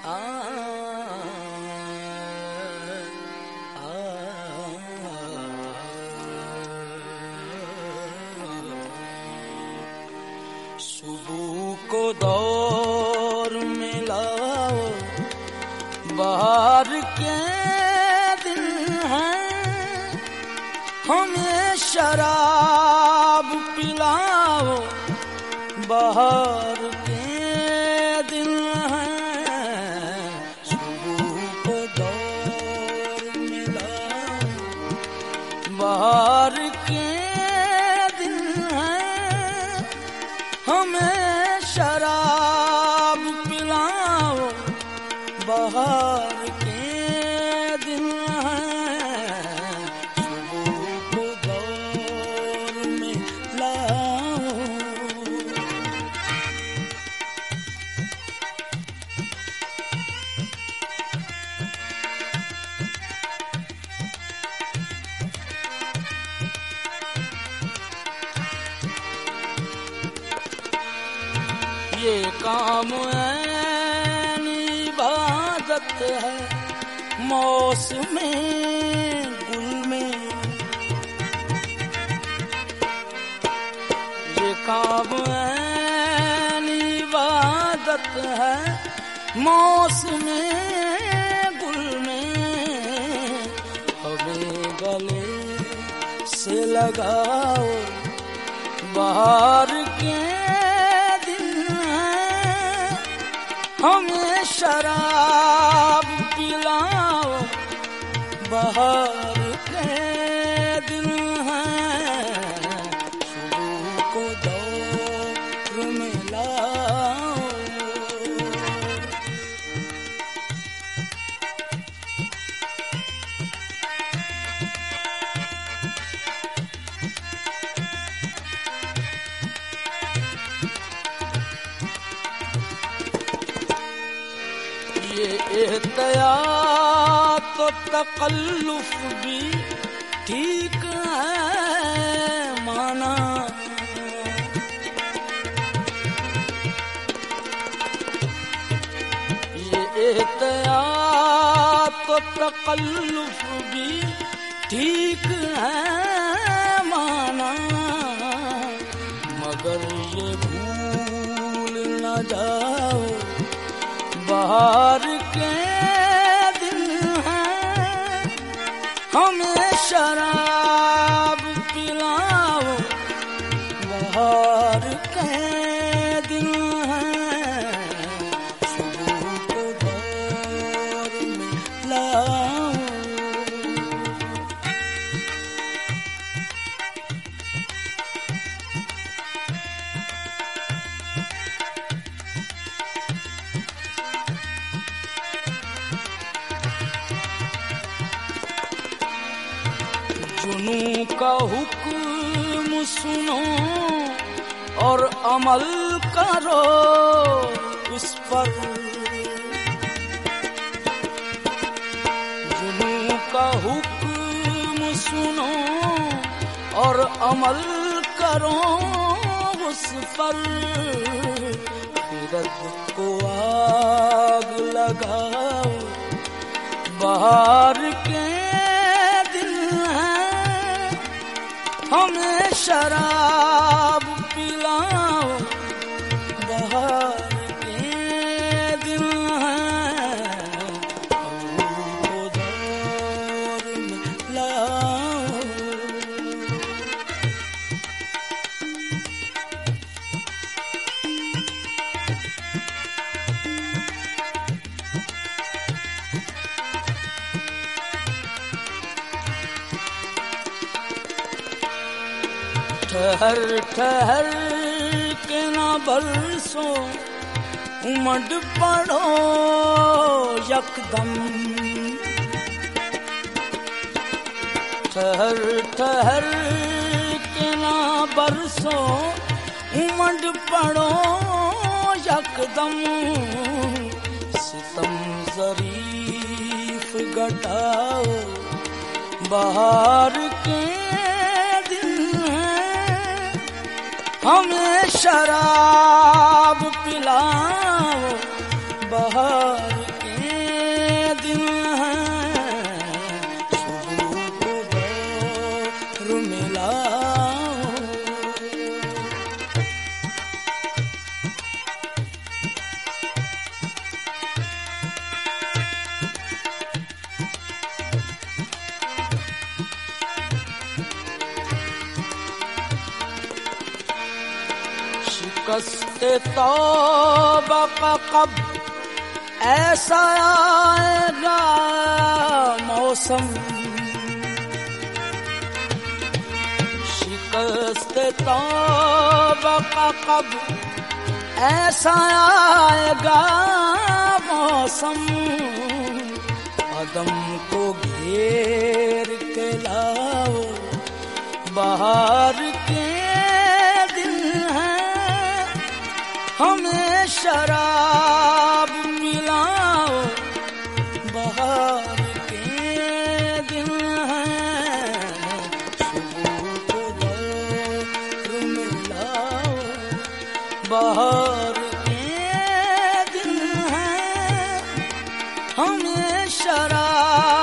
सुबह को दौर में लाओ, बाहर के दिन हैं, हमें शराब पिलाओ, बाहर के दिन हैं। सुबह को दौर में लाओ, बाहर के दिन हैं, हमें शराब पिलाओ, बाहर के दिन हैं। सुबह को दौर में लाओ। ये काम ऐन इबादत है मौसमे गुल में, ये काम ऐन इबादत है मौसमे गुल में। हमें गले से लगाओ, बाहर के हमें शराब पिलाओ, बाहर के दिन हैं। सुबह को दौर में लाओ। ये एहतियात तो तकल्लुफ भी ठीक है माना, ये एहतियात तो तकल्लुफ भी ठीक है माना, मगर ये भूल न जाओ, बाहर के दिन हैं, हमें शराब पिलाओ, बाहर के दिन हैं। सुबह को दौर में लाओ। जुनून का हुक्म सुनो और अमल करो उस पर, जुनून का हुक्म सुनो और अमल करो उस पर। फिरत को आग लगाओ, बाहर के हमें शराब पिलाओ, बाहर के दिन हैं। को दौर में लाओ। ठहर ठहर के ना बरसो, उमड़ पड़ो यकदम। ठहर ठहर के ना बरसो, उमड़ पड़ो यकदम। सितम ज़रीफ घटाओ, बाहर के हमें शराब पिलाओ, बाहर शिकस्त तौबा का कब ऐसा आएगा मौसम, शिकस्त तौबा का कब ऐसा आएगा मौसम, कदम को घेर के लाओ बाहर के दिन हैं, हमें शराब मिलाओ बाहर के दिन हैं, सुबह को दर मिलाओ बाहर के दिन हैं, हमें शराब